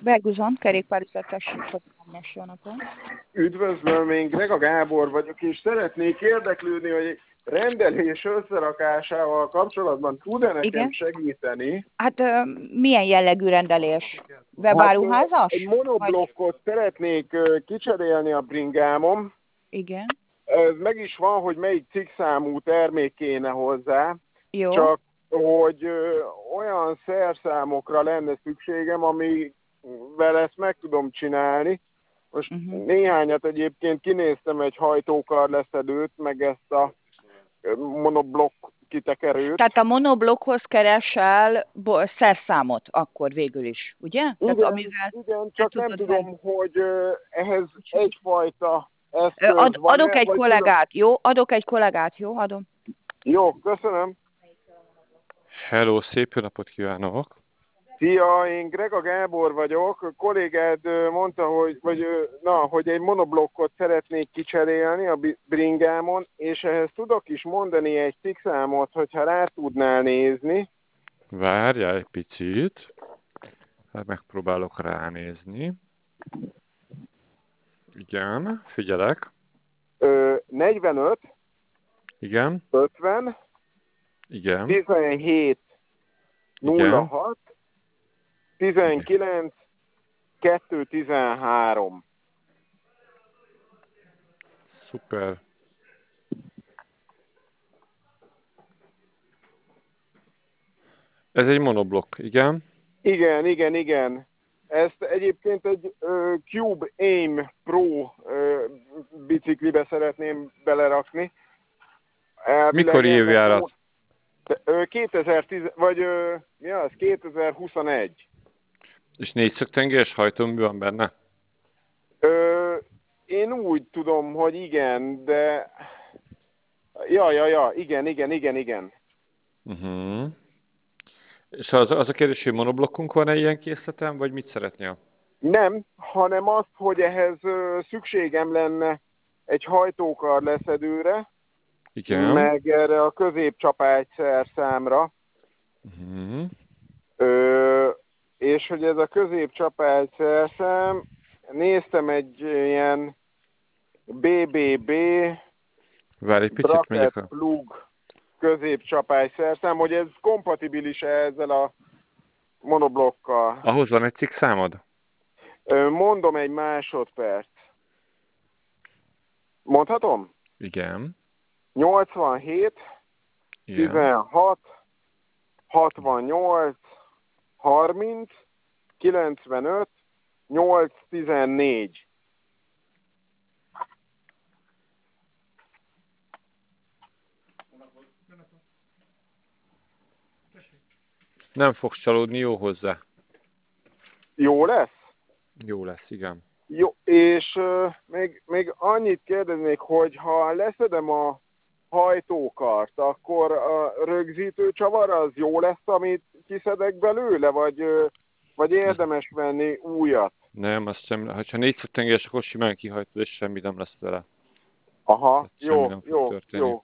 Belguzon, kerékpárüzletes forgalmas, jó napot. Üdvözlöm, én Grega Gábor vagyok, és szeretnék érdeklődni, hogy egy rendelés összerakásával kapcsolatban tud-e nekem segíteni? Hát milyen jellegű rendelés? Webáruházas? Egy monoblokkot szeretnék kicserélni a bringámon. Igen. Ez meg is van, hogy melyik cikkszámú termék kéne hozzá. Jó. Csak hogy olyan szerszámokra lenne szükségem, amivel ezt meg tudom csinálni. Most néhányat egyébként kinéztem, egy hajtókar leszedőt, meg ezt a monoblokk kitekerőt. Tehát a monoblokkhoz keresel szerszámot akkor végül is, ugye? Igen, Tehát, amivel igen, csak nem tudom, hogy ehhez egyfajta eszköz adok egy kollégát, jó? Adok egy kollégát, jó? Adom. Jó, köszönöm. Hello, szép jó napot kívánok! Szia, én Grega Gábor vagyok. A kollégád mondta, hogy egy monoblokkot szeretnék kicserélni a bringámon, és ehhez tudok is mondani egy cikkszámot, hogyha rá tudnál nézni. Várjál egy picit. Hát megpróbálok ránézni. Igen, figyelek. 45. Igen. 50. Igen. 17. 06. 19. 213. Szuper. Ez egy monoblokk, igen? Igen. Ezt egyébként egy Cube Aim Pro biciklibe szeretném belerakni. Mikor évjárat? 2010, vagy mi az? 2021. És 4 szögtengelyes hajtómű van benne? Én úgy tudom, hogy igen, de... Ja, igen. És az a kérdés, hogy monoblokkunk van-e ilyen készletem, vagy mit szeretnél? Nem, hanem azt, hogy ehhez szükségem lenne egy hajtókar leszedőre, igen. Meg erre a középcsapágy szerszámra. És hogy ez a középcsapágy szerszám, néztem egy ilyen BBB bracket plug középcsapály szerszám, hogy ez kompatibilis ezzel a monoblokkal. Ahhoz van egy cikkszámod? Mondom egy másodperc. Mondhatom? Igen. 87, igen. 16, 68, 30, 95, 8, 14. Nem fogsz csalódni, jó hozzá. Jó lesz? Jó lesz, igen. Jó, és még annyit kérdeznék, hogy ha leszedem a hajtókart, akkor a rögzítő csavar az jó lesz, amit kiszedek belőle, vagy érdemes venni újat? Nem, azt sem, ha 4 szögtengelyes, akkor simán kihajtod, és semmi nem lesz vele. Aha, jó.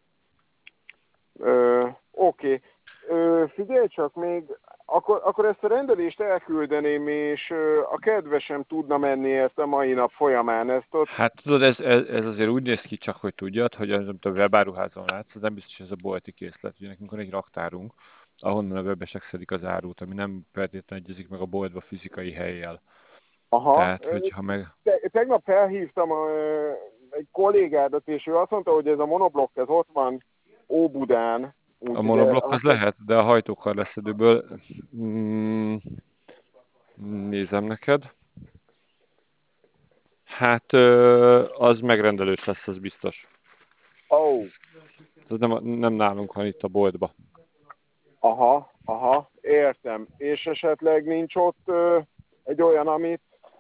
Oké. Figyelj csak még, akkor ezt a rendelést elküldeném, és a kedvesem tudna menni ezt a mai nap folyamán. Ezt ott... Hát tudod, ez azért úgy néz ki csak, hogy tudjad, hogy amit a webáruházon látsz, az nem biztos, hogy ez a bolti készlet. Ugye nekünk van egy raktárunk, ahonnan a webesek szedik az árut, ami nem feltétlenül egyezik meg a boltba fizikai hellyel. Aha. Tehát, hogyha meg... Tegnap felhívtam egy kollégádat, és ő azt mondta, hogy ez a monoblokk, ez ott van Óbudán. A monoblokk az lehet, de a hajtókar leszedőből nézem neked. Hát az megrendelős lesz, az biztos. Ez nem nálunk van itt a boltba. Aha, értem. És esetleg nincs ott egy olyan, amit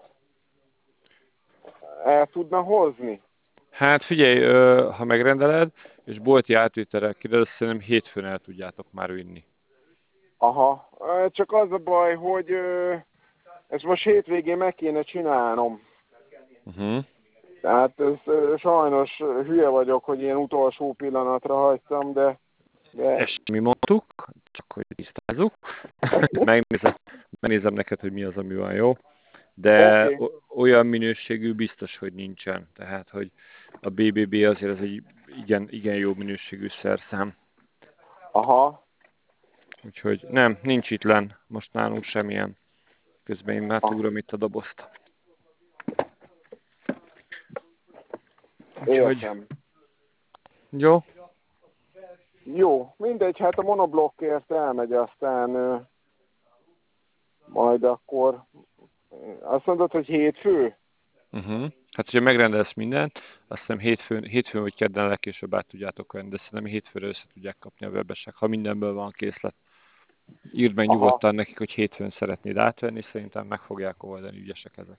el tudna hozni? Hát figyelj, ha megrendeled, és bolti átvételrel kérdez, szerintem hétfőn el tudjátok már vinni. Aha, csak az a baj, hogy ezt most hétvégén meg kéne csinálnom. Tehát sajnos hülye vagyok, hogy ilyen utolsó pillanatra hagytam, de... Ezt mi mondtuk, csak hogy tisztázzuk. Megnézem neked, hogy mi az, ami van, jó? de Oké. olyan minőségű biztos, hogy nincsen. Tehát, hogy a BBB azért az egy igen jó minőségű szerszám. Aha. Úgyhogy nem, nincs itt lenn most nálunk semmilyen. Közben én átugrom itt a dobozt. Úgyhogy Értem. jó. Jó, mindegy, hát a monoblokkért elmegy, aztán majd akkor azt mondod, hogy hétfő? Hát, hogyha megrendelsz mindent, azt hiszem hétfőn vagy kedden legkésőbb át tudjátok venni, de szerintem hétfőre össze tudják kapni a webesek, ha mindenből van készlet. Írd meg Aha. nyugodtan nekik, hogy hétfőn szeretnéd átvenni, szerintem meg fogják oldani, ügyesek ezek.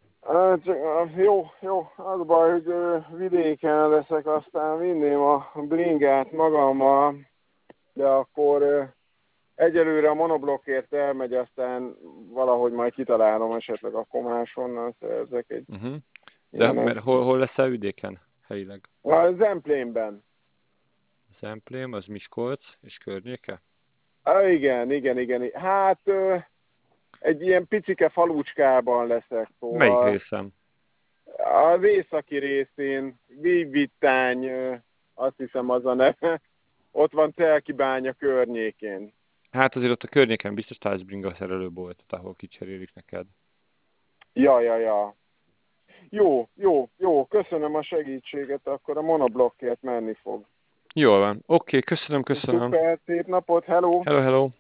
Jó, az baj, hogy vidéken leszek, aztán vinném a bringát magammal, de akkor egyelőre a monoblokkért elmegy, aztán valahogy majd kitalálom, esetleg akkor máshonnan szerzek egy De ilyenet. mert hol leszel vidéken helyileg? A Zemplénben. Zemplén, az Miskolc és környéke? Igen. Hát egy ilyen picike falucskában leszek, Melyik szóval részem? az északi részén, Vívvittány, azt hiszem az a neve, ott van Celkibánya környékén. Hát azért ott a környéken biztos találsz bringa szerelőboltot, ahol kicserélik neked. Ja. Jó, köszönöm a segítséget, akkor a monoblokkért menni fog. Jól van. Oké, köszönöm. Szuper, szép napot, hello! Hello.